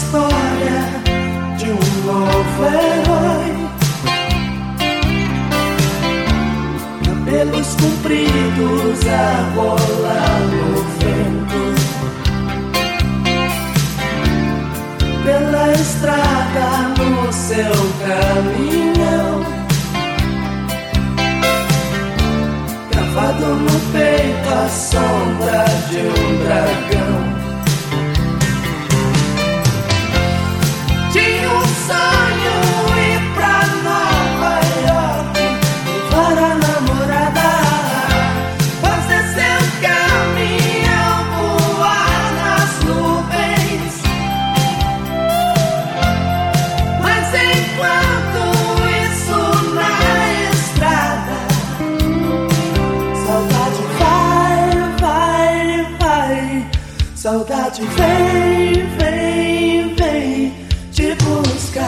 história de um novo herói. Cabelos compridos a rolar no vento, pela estrada no seu caminhão, gravado no peito a sombra de um dragão. Tinha um sonho ir pra Nova York, levar a namorada, fazer seu caminhão voar nas nuvens. Mas enquanto isso na estrada, saudade vai, saudade vem te buscar.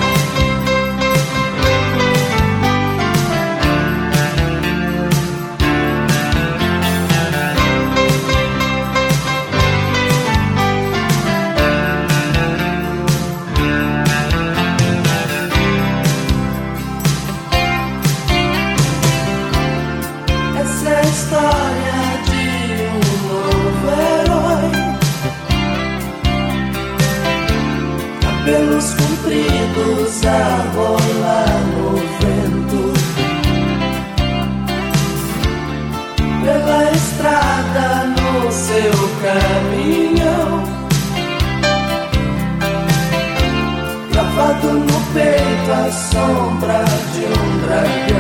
Essa é a história de um novo herói. Cabelos compridos a rolar no vento, pela estrada no seu caminhão, gravado no peito a sombra de um dragão.